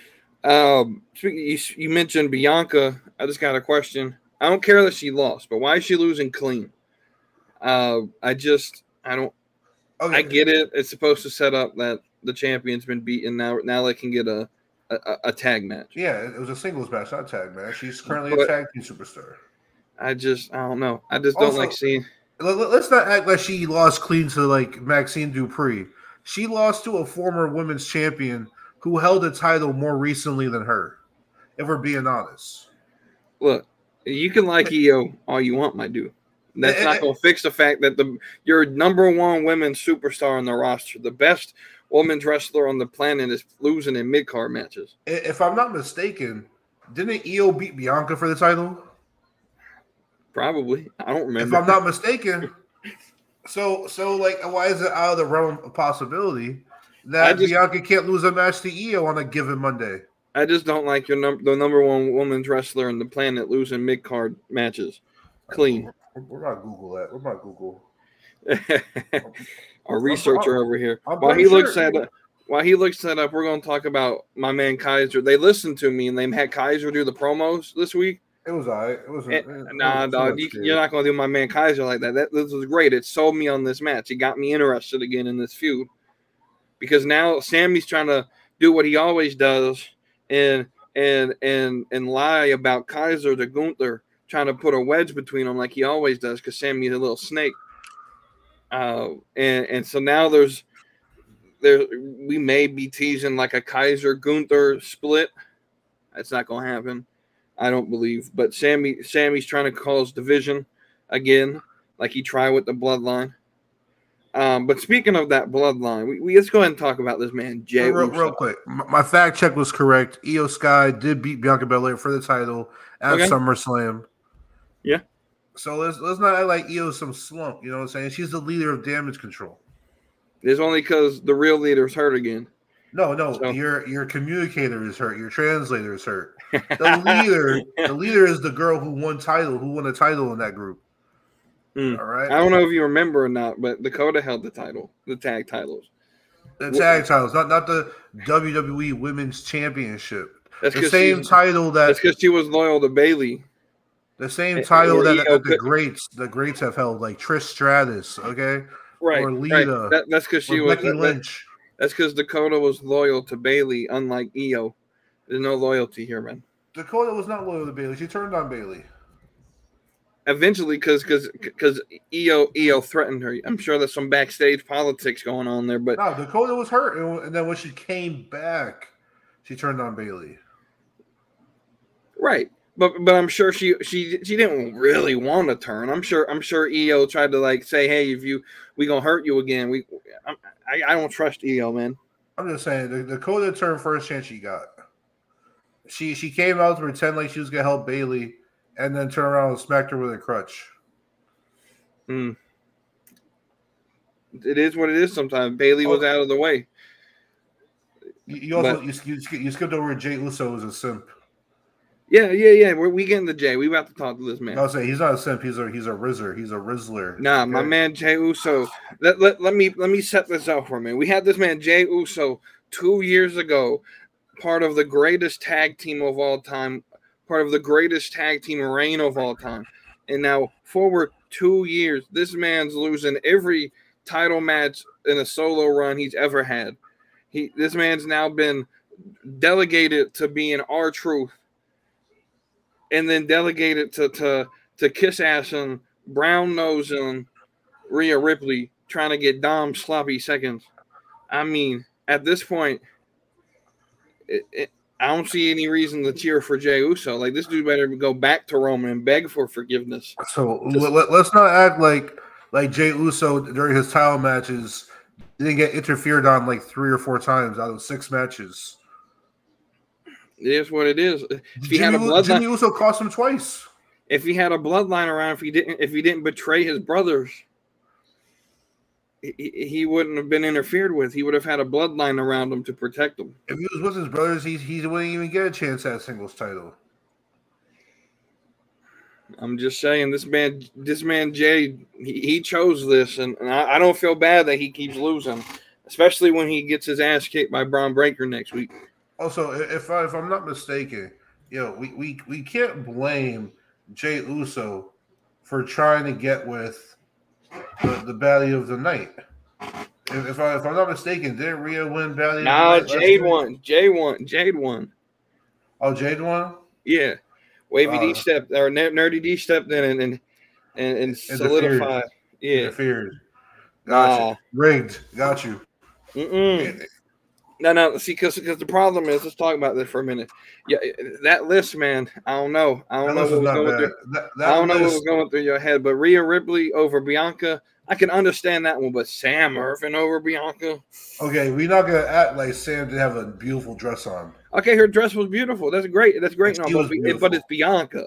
Um, you, you mentioned Bianca. I just got a question. I don't care that she lost, but why is she losing clean? Uh, I just, I don't, okay. I get it. It's supposed to set up that the champion's been beaten. Now, now they can get a, a, a tag match. Yeah, it was a singles match, not a tag match. She's currently but a tag team superstar. I just, I don't know. I just don't also, like seeing. Let's not act like she lost clean to like Maxine Dupree. She lost to a former women's champion who held a title more recently than her, if we're being honest. Look, you can like E O all you want, my dude. That's it, not going to fix the fact that the your number one women's superstar on the roster, the best women's wrestler on the planet, is losing in mid-card matches. If I'm not mistaken, didn't E O beat Bianca for the title? Probably. I don't remember. If I'm not mistaken. so, so like, why is it out of the realm of possibility that just, Bianca can't lose a match to E O on a given Monday? I just don't like your num- the number one women's wrestler on the planet losing mid-card matches. Clean. We're, we're not Google that. We're not Google. Our researcher I'm, over here. I'm while he sure. looks at it, while he looks that up, we're going to talk about my man Kaiser. They listened to me and they had Kaiser do the promos this week. It was all right. It was. It, it, nah, dog. You, you're not going to do my man Kaiser like that. that. This was great. It sold me on this match. It got me interested again in this feud. Because now Sammy's trying to do what he always does and and and and lie about Kaiser to Gunther, trying to put a wedge between them like he always does, because Sammy's a little snake. Uh, and and so now there's there we may be teasing like a Kaiser Gunther split. That's not going to happen, I don't believe. But Sammy Sammy's trying to cause division again, like he tried with the Bloodline. Um, but speaking of that bloodline, we, we let's go ahead and talk about this man, Jay. Real, real quick, my fact check was correct. Io Sky did beat Bianca Belair for the title at okay. SummerSlam. Yeah. So let's let's not act like Io's some slump. You know what I'm saying? She's the leader of Damage Control. It's only because the real leader's hurt again. No, no, so. your your communicator is hurt. Your translator is hurt. The leader, the leader is the girl who won title, who won a title in that group. Mm. All right. I don't know if you remember or not, but Dakota held the title, the tag titles. The tag titles, not not the W W E Women's Championship. That's the same title that. That's because she was loyal to Bayley. The same title that, that the greats, the greats have held, like Trish Stratus, okay, right? Or Lita. Right. That, that's because she was Becky that, Lynch. That's because Dakota was loyal to Bayley, unlike Io. There's no loyalty here, man. Dakota was not loyal to Bayley. She turned on Bayley. Eventually, because because because Io Io threatened her. I'm sure there's some backstage politics going on there, but no, Dakota was hurt, and then when she came back, she turned on Bayley. Right, but but I'm sure she she she didn't really want to turn. I'm sure I'm sure Io tried to like say, hey, if you we gonna hurt you again. We I I don't trust Io, man. I'm just saying, the Dakota turned first chance she got. She she came out to pretend like she was gonna help Bayley. And then turn around and smacked her with a crutch. Mm. It is what it is sometimes. Bayley was out of the way. You, you also But- you, you, sk- you skipped over Jay Uso as a simp. Yeah, yeah, yeah. We're we getting the Jay. We about to talk to this man. I'll say he's not a simp. He's a he's a rizzer. He's a rizzler. Nah, my okay? man Jay Uso. Let, let, let me let me set this up for a minute. We had this man Jay Uso two years ago, part of the greatest tag team of all time, part of the greatest tag team reign of all time. And now forward two years, this man's losing every title match in a solo run he's ever had. He this man's now been delegated to being R-Truth, and then delegated to to to kiss ass and brown nose and Rhea Ripley, trying to get Dom sloppy seconds. I mean, at this point, it, it, I don't see any reason to cheer for Jey Uso. Like, this dude better go back to Roman and beg for forgiveness. So let, let's not act like like Jey Uso during his title matches didn't get interfered on like three or four times out of six matches. It is what it is. If he Jimmy, had a bloodline, Jimmy Uso cost him twice. if he had a bloodline around, if he didn't, if he didn't betray his brothers, he, he wouldn't have been interfered with. He would have had a bloodline around him to protect him. If he was with his brothers, he he wouldn't even get a chance at a singles title. I'm just saying, this man, this man Jay, he, he chose this, and, and I, I don't feel bad that he keeps losing, especially when he gets his ass kicked by Braun Breaker next week. Also, if I, if I'm not mistaken, you know, we, we, we can't blame Jey Uso for trying to get with the, the Baddie of the Night. If, if, I, if I'm not mistaken, didn't Rhea win Baddie Nah, of the Night? Jade won. Jade won. Jade won. Oh, Jade won? Yeah. Wavy Uh, D stepped, or Nerdy D stepped in and and, and, and solidified. Yeah. Interfered. Got Nah. you. Rigged. Got you. Mm-mm. No, no. See, because the problem is, let's talk about this for a minute. Yeah, that list, man. I don't know. I don't That know list what is was not going bad. through. That, that I don't know what list- was going through your head, but Rhea Ripley over Bianca, I can understand that one. But Sam Irvin over Bianca, Okay, we're not gonna act like Sam didn't have a beautiful dress on. okay, her dress was beautiful. That's great. That's great. She No, was but, beautiful. but it's Bianca.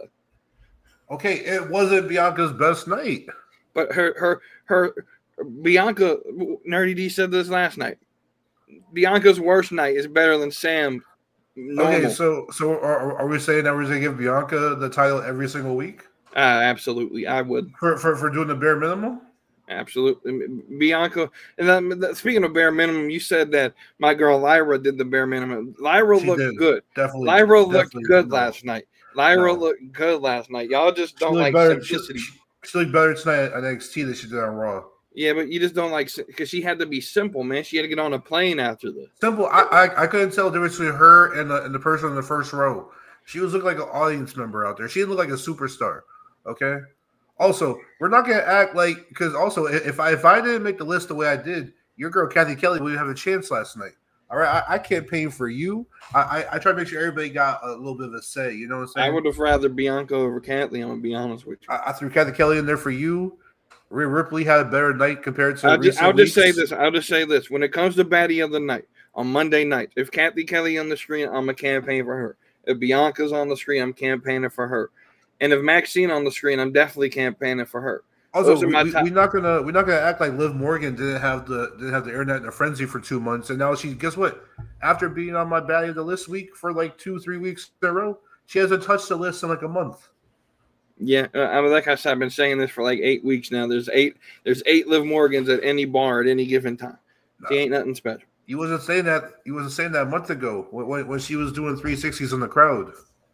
Okay, it wasn't Bianca's best night. But her, her, her, Bianca. Nerdy D said this last night. Bianca's worst night is better than Sam. Normal. Okay, so so are, are we saying that we're gonna give Bianca the title every single week Uh, absolutely, I would. for for, for doing the bare minimum? Absolutely, Bianca. And then, that- speaking of bare minimum, you said that my girl Lyra did the bare minimum. Lyra She looked did. good. Definitely, Lyra looked definitely good no. last night. Lyra No. looked good last night. Y'all just She don't looked like better- simplicity. She, she looked better tonight at N X T than she did on Raw. Yeah, but you just don't like because she had to be simple, man. She had to get on a plane after this. Simple. I, I I couldn't tell the difference between her and the, and the person in the first row. She was looking like an audience member out there. She didn't look like a superstar. Okay. Also, we're not gonna act like because also if I if I didn't make the list the way I did, your girl Kathy Kelly wouldn't have a chance last night. All right, I, I campaigned for you. I, I I try to make sure everybody got a little bit of a say. You know what I'm saying? I would have rather Bianca over Kathleen. I'm gonna be honest with you. I, I threw Kathy Kelly in there for you. Rhea Ripley had a better night compared to. I'll just, recent I'll just say weeks. this. I'll just say this. When it comes to baddie of the night on Monday night, if Kathy Kelly on the screen, I'm a campaign for her. If Bianca's on the screen, I'm campaigning for her. And if Maxine on the screen, I'm definitely campaigning for her. Also, Those are we, my we, top- we're not gonna we're not gonna act like Liv Morgan didn't have the didn't have the internet in a frenzy for two months, and now she guess what? After being on my baddie of the list week for like two three weeks in a row, she hasn't touched the list in like a month. Yeah, uh, I mean, like I said, I've been saying this for like eight weeks now. There's eight. There's eight Liv Morgans at any bar at any given time. She ain't nothing special. You wasn't saying that. You wasn't saying that a month ago when when, when she was doing three sixties in the crowd.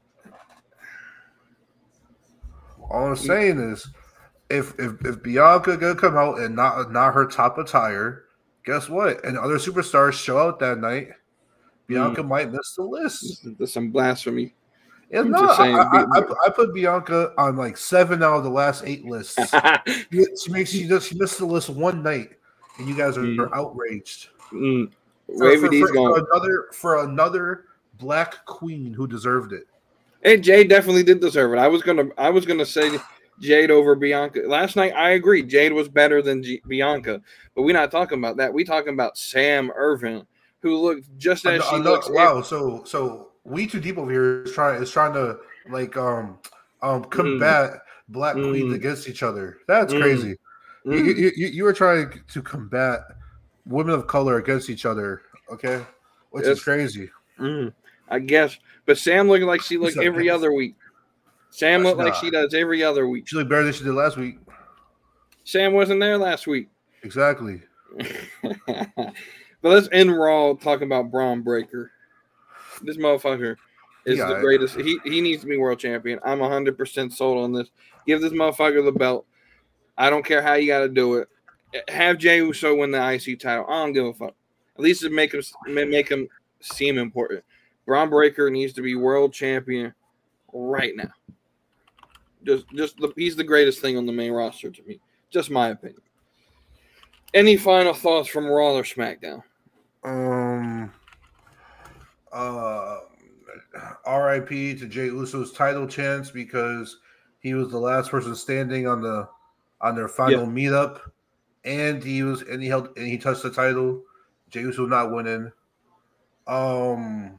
All I'm saying is, if if if Bianca gonna come out and not not her top attire, guess what? And other superstars show out that night, Bianca might miss the list. There's some blasphemy. Yeah, I'm no, just saying, I, I, be- I, put- I put Bianca on like seven out of the last eight lists. she, she makes she does she missed the list one night, and you guys are, Mm. are outraged. mm. For, Wavy for, D's for, going. for another for another black queen who deserved it. Hey, Jade definitely did deserve it. I was gonna, I was gonna say Jade over Bianca last night. I agree, Jade was better than G- Bianca, but we're not talking about that. We talking about Sam Irvin, who looked just as Ano- she ano- looks. wow, so so we too deep over here is trying is trying to like um um combat black Mm. queens against each other. That's Mm. crazy. Mm. You, you, you, you were trying to combat women of color against each other. Okay, which It's- is crazy. Mm, I guess. But Sam looked like she looked What's up, every guys? other week. Sam looked like Nah. she does every other week. She looked better than she did last week. Sam wasn't there last week. Exactly. But let's end Raw talking about Braun Breaker. This motherfucker is Yeah, the I- greatest. He he needs to be world champion. I'm one hundred percent sold on this. Give this motherfucker the belt. I don't care how you got to do it. Have Jey Uso win the I C title. I don't give a fuck. At least it make him make him seem important. Braun Breaker needs to be world champion right now. Just just the, he's the greatest thing on the main roster to me. Just my opinion. Any final thoughts from Raw or SmackDown? Um. Uh. R I P to Jey Uso's title chance because he was the last person standing on the on their final Yeah. meetup, and he was and he held and he touched the title. Jey Uso not winning. Um.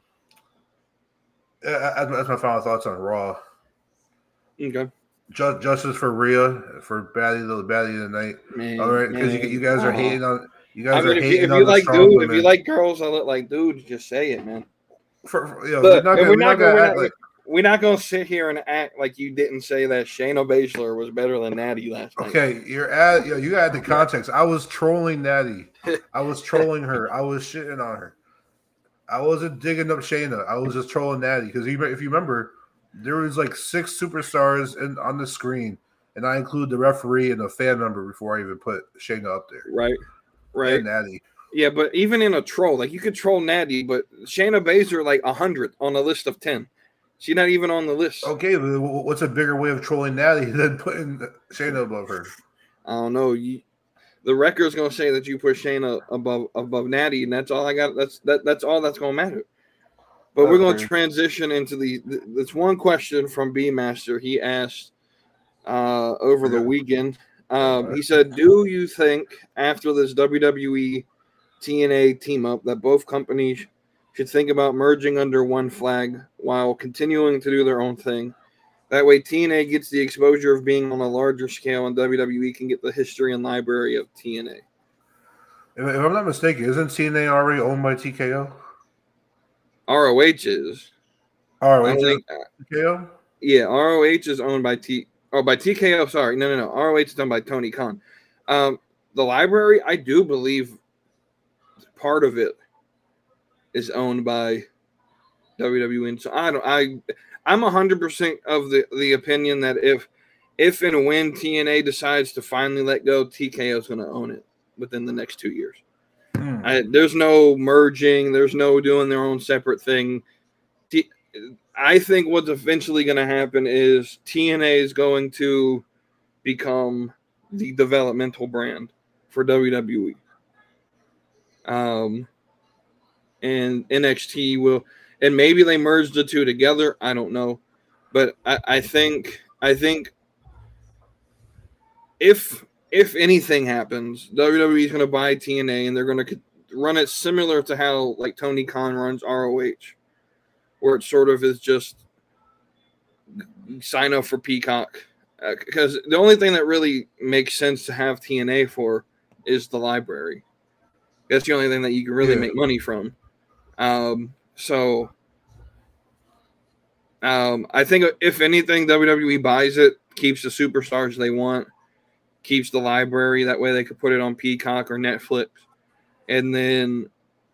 uh, That's my final thoughts on Raw. Okay. Ju- Justice for Rhea for baddie the baddie of the night. Man, All right, because you, man. you guys are Oh. hating on you I guys mean, are if you, hating if on you the like strong dude, if women. you like girls that look like dudes, just say it, man. For, for, you know, But we're not and gonna, we're we're not not gonna, gonna we're act not, like we're not gonna sit here and act like you didn't say that Shayna Baszler was better than Natty last night. okay. You're at you, know, you add the context. I was trolling Natty. I was trolling her. I was shitting on her. I wasn't digging up Shayna. I was just trolling Natty because if you remember, there was like six superstars in, on the screen, and I include the referee and a fan member before I even put Shayna up there. Right, right. And Natty. Yeah, but even in a troll, like you could troll Natty, but Shayna Baszler like a hundred on a list of ten. She's not even on the list. Okay, but what's a bigger way of trolling Natty than putting Shayna above her? I don't know. You, the record's gonna say that you put Shayna above above Natty, and that's all I got. That's that. That's all that's gonna matter. But we're gonna Okay. transition into the. This one question from B Master. He asked uh, over the Yeah. weekend. Um, he said, "Do you think after this W W E T N A team up that both companies should think about merging under one flag while continuing to do their own thing? That way T N A gets the exposure of being on a larger scale and W W E can get the history and library of T N A." If, if I'm not mistaken, isn't T N A already owned by T K O? R O H is. R O I H don't is think- T K O? Yeah, R O H is owned by T oh by T K O, sorry. No, no, no. R O H is done by Tony Khan. Um, the library, I do believe part of it is owned by W W E. And so I don't I I'm one hundred percent of the, the opinion that if if and when T N A decides to finally let go, T K O is going to own it within the next two years. Hmm. I, there's no merging. There's no doing their own separate thing. T, I think what's eventually going to happen is T N A is going to become the developmental brand for W W E. Um, and N X T will, and maybe they merge the two together. I don't know, but I, I think I think if if anything happens, W W E is going to buy T N A and they're going to run it similar to how like Tony Khan runs R O H, where it sort of is just sign up for Peacock. Because uh, the only thing that really makes sense to have T N A for is the library. That's the only thing that you can really Yeah. make money from. Um, so um, I think if anything, W W E buys it, keeps the superstars they want, keeps the library. That way they could put it on Peacock or Netflix. And then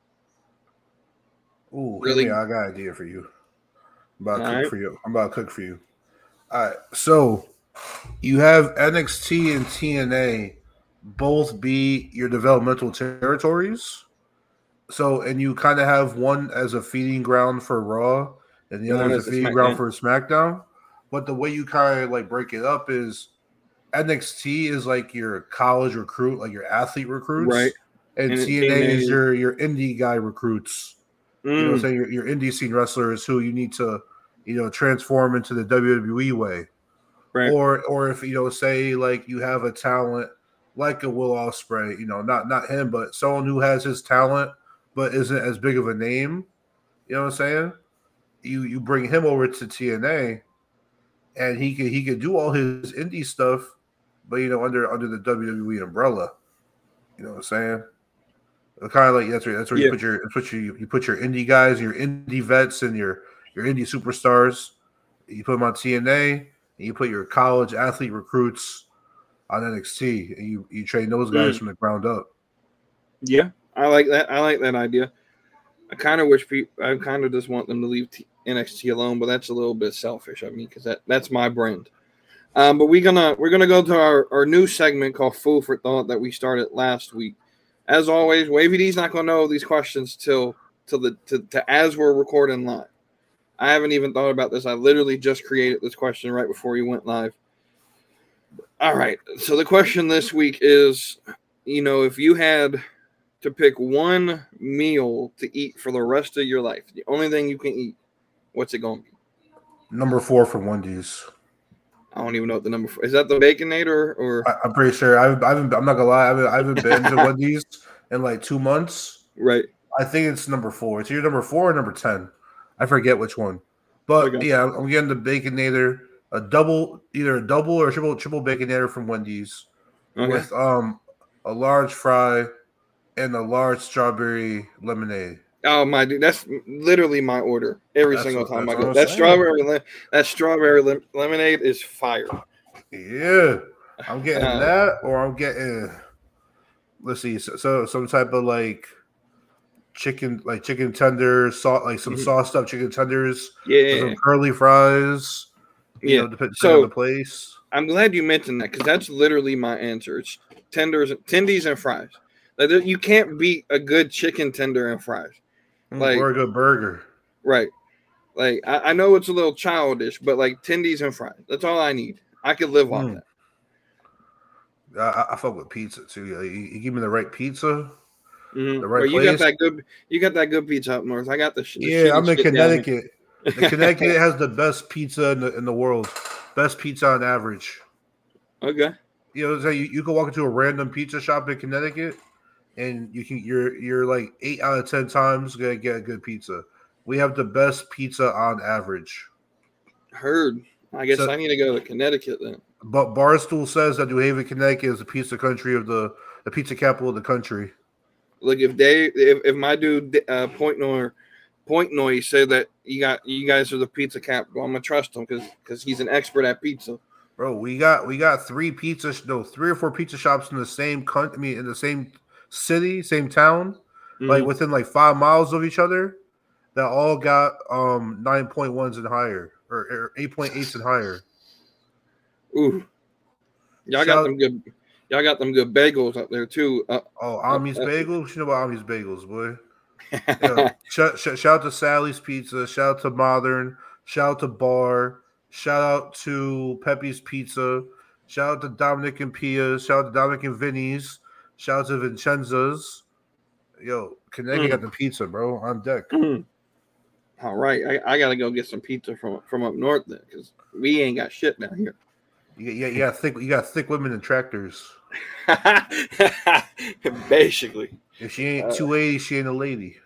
Ooh, Really- really? I got an idea for you. I'm about to All cook right. for you. I'm about to cook for you. All right. So you have N X T and T N A both be your developmental territories. So, and you kind of have one as a feeding ground for Raw and the One other as as a a feeding SmackDown. ground for SmackDown. But the way you kind of like break it up is N X T is like your college recruit, like your athlete recruits. Right. And, And T N A T N A is is- your, your indie guy recruits. You know what I'm mm, saying? Your, your indie scene wrestlers who you need to, you know, transform into the W W E way. right. Or or if you know, say like you have a talent like a Will Ospreay, you know, not not him, but someone who has his talent but isn't as big of a name. You know what I'm saying? You you bring him over to T N A, and he could he could do all his indie stuff, but you know under under the W W E umbrella. You know what I'm saying? Kind of like that's where that's where Yeah. you put your that's what you you put your indie guys, your indie vets, and your your indie superstars. You put them on T N A, and you put your college athlete recruits on N X T, and you you train those guys Mm. from the ground up. Yeah, I like that. I like that idea. I kind of wish people. I kind of just want them to leave T- N X T alone, but that's a little bit selfish of me because that, that's my brand. Um, but we're gonna we're gonna go to our, our new segment called Food for Thought that we started last week. As always, Wavy D's not gonna know these questions till till the to, to as we're recording live. I haven't even thought about this. I literally just created this question right before you went live. All right. So the question this week is, you know, if you had to pick one meal to eat for the rest of your life, the only thing you can eat, what's it gonna be? Number four from Wendy's. I don't even know what the number four is. That the Baconator or I, I'm pretty sure. I've, I haven't. I'm not gonna lie. I haven't, I haven't been to Wendy's in like two months. right? I think it's number four. It's either number four or number ten. I forget which one. But Okay. yeah, I'm getting the Baconator, a double, either a double or triple triple Baconator from Wendy's Okay. with um a large fry and a large strawberry lemonade. Oh my dude, that's literally my order every That's single what- time I that's go. what I'm That saying. strawberry, le- that strawberry lim- lemonade is fire. Yeah, I'm getting Uh, that, or I'm getting. Let's see, so, so some type of like chicken, like chicken tenders, salt, like some Mhm. sauced up chicken tenders, Yeah, some curly fries. You yeah. know, depending So- on the place. I'm glad you mentioned that because that's literally my answer. It's tenders, tendies, and fries. Like, there- you can't beat a good chicken tender and fries. Like- or a good burger. Right. Like, I, I know it's a little childish, but like tendies and fries. That's all I need. I could live on Mm. that. I, I, I fuck with pizza too. Yeah, you, you give me the right pizza. Mhm. The right Well, you got place. that good. You got that good pizza up north. I got the. sh- the Yeah, I'm shitty in shit down here. Connecticut. And Connecticut has the best pizza in the in the world. Best pizza on average. Okay. You know, so you, you can walk into a random pizza shop in Connecticut, and you can you're you're like eight out of ten times gonna get a good pizza. We have the best pizza on average. Heard. I guess So- I need to go to Connecticut then. But Barstool says that New Haven, Connecticut is the pizza country of the the pizza capital of the country. Look, if they, if, if my dude uh, Pointnoy, Pointnoy said that you got you guys are the pizza capital, I'm gonna trust him because because he's an expert at pizza. Bro, we got we got three pizza no three or four pizza shops in the same country. I mean, in the same city, same town, like Mhm. within like five miles of each other, that all got um nine point ones and higher, or, or eight point eights and higher. Ooh, y'all Shout- got them good. Y'all got them good bagels up there too. Uh, Oh, Ami's uh, Bagels, you know about Ami's Bagels, boy. Yeah. shout, shout, shout out to Sally's Pizza. Shout out to Modern. Shout out to Bar. Shout out to Pepe's Pizza. Shout out to Dominic and Pia's. Shout out to Dominic and Vinny's. Shout out to Vincenza's. Yo, Connecticut Mm. got the pizza, bro, on deck. All right, I, I gotta go get some pizza from from up north then because we ain't got shit down here. You, you, you got thick. You got thick women in tractors. Basically. If she ain't Uh, two eighty, she ain't a lady.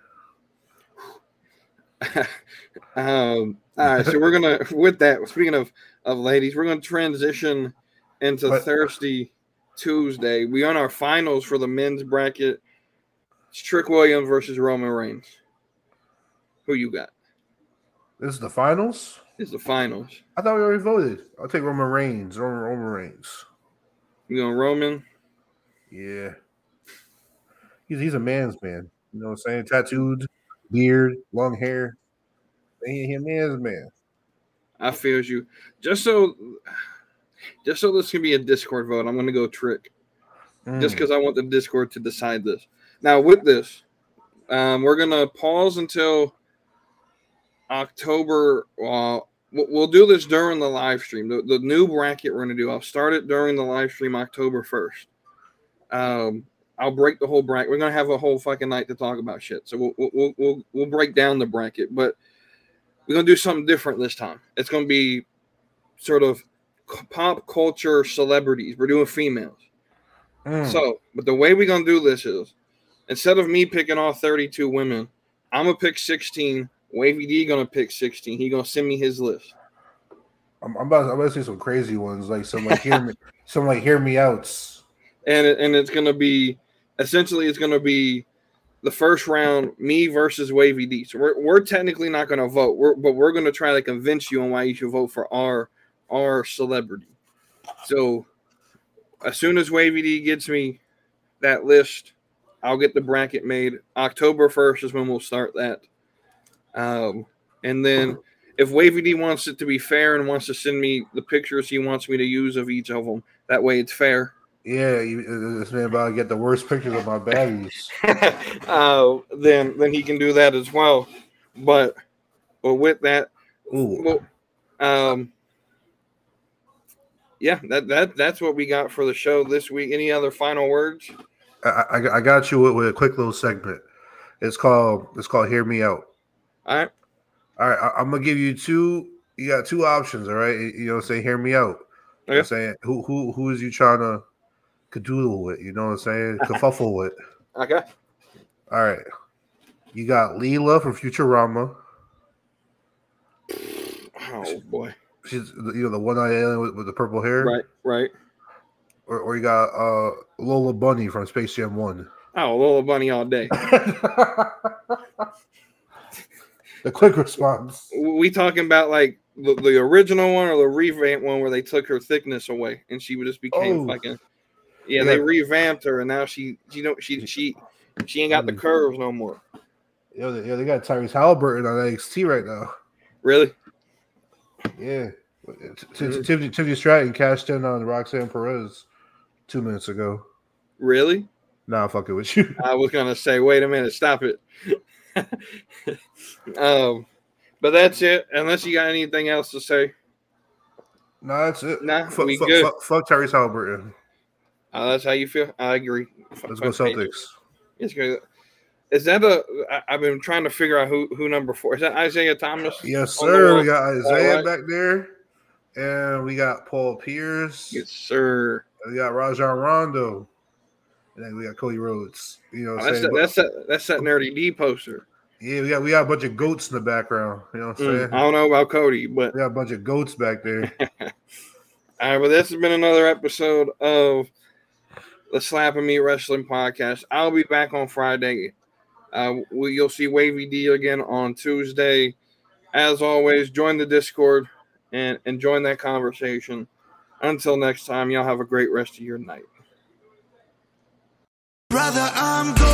um, all right, so we're gonna with that. Speaking of of ladies, we're gonna transition into But- Thirsty Tuesday. We on our finals for the men's bracket. It's Trick Williams versus Roman Reigns. Who you got? This is the finals. It's the finals. I thought we already voted. I'll take Roman Reigns. Roman, Roman Reigns. You going Roman? Yeah. He's he's a man's man. You know what I'm saying? Tattooed, beard, long hair. He, he a man's man. I feels you. Just so, just so this can be a Discord vote, I'm gonna go Trick. Just Mm. because I want the Discord to decide this. Now, with this, um, we're gonna pause until October. Uh, we'll we'll do this during the live stream. The, the new bracket we're gonna do. I'll start it during the live stream October first. Um, I'll break the whole bracket. We're gonna have a whole fucking night to talk about shit. So we'll we'll we'll we'll break down the bracket, but we're gonna do something different this time. It's gonna be sort of pop culture celebrities. We're doing females. Mm. So, but the way we're gonna do this is, instead of me picking all thirty-two women, I'm gonna pick sixteen. Wavy D gonna pick sixteen. He gonna send me his list. I'm, I'm about. I'm about to say some crazy ones, like some like hear me, some like hear me outs. And it, and it's gonna be essentially it's gonna be the first round, me versus Wavy D. So we're we're technically not going to vote, we're, but we're going to try to convince you on why you should vote for our our celebrity. So as soon as Wavy D gets me that list, I'll get the bracket made. October first is when we'll start that. Um, and then if Wavy D wants it to be fair and wants to send me the pictures he wants me to use of each of them, that way it's fair. Yeah, you, this man about to get the worst pictures of my baddies. uh, then then he can do that as well. But but with that, well, um, yeah, that that that's what we got for the show this week. Any other final words? I, I, I got you with, with a quick little segment. It's called it's called Hear Me Out. All right, all right. I, I'm gonna give you two. You got two options. All right, you know, say Hear Me Out. You know I'm saying who who who is you trying to cadoodle with? You know what I'm saying? Kerfuffle with. Okay. All right. You got Leela from Futurama. Oh boy. She's you know the one-eyed alien with, with the purple hair. Right. Right. Or, or you got uh, Lola Bunny from Space Jam One. Oh, Lola Bunny all day. The quick response. We talking about like the, the original one or the revamp one where they took her thickness away and she would just became oh. fucking. Yeah, yeah, they revamped her and now she, you know, she she she ain't got the curves no more. Yo, they, yo, they got Tyrese Halliburton on N X T right now. Really? Yeah. Mm-hmm. Tiffany, Tiffany Stratton cashed in on Roxanne Perez two minutes ago. Really? Nah, fucking with you. I was gonna say, wait a minute, stop it. um, but that's it. Unless you got anything else to say. No, nah, that's it. Nah, fuck, we fuck, good. Fuck, fuck Tyrese Halliburton. Uh, that's how you feel. I agree. Let's go Celtics. It's good. Is that a? I, I've been trying to figure out who who number four is. That Isaiah Thomas? Yes, sir. We got Isaiah right back there, and we got Paul Pierce. Yes, sir. And we got Rajon Rondo, and then we got Cody Rhodes. You know, what oh, I'm that's saying? that, that's that that's that nerdy D poster. Yeah, we got we got a bunch of goats in the background. You know what I'm mm, saying? I don't know about Cody, but we got a bunch of goats back there. All right, well, this has been another episode of the Slap and Meat Wrestling Podcast. I'll be back on Friday. Uh, we, you'll see Wavy D again on Tuesday. As always, join the Discord and, and join that conversation. Until next time, y'all have a great rest of your night. Brother, I'm going.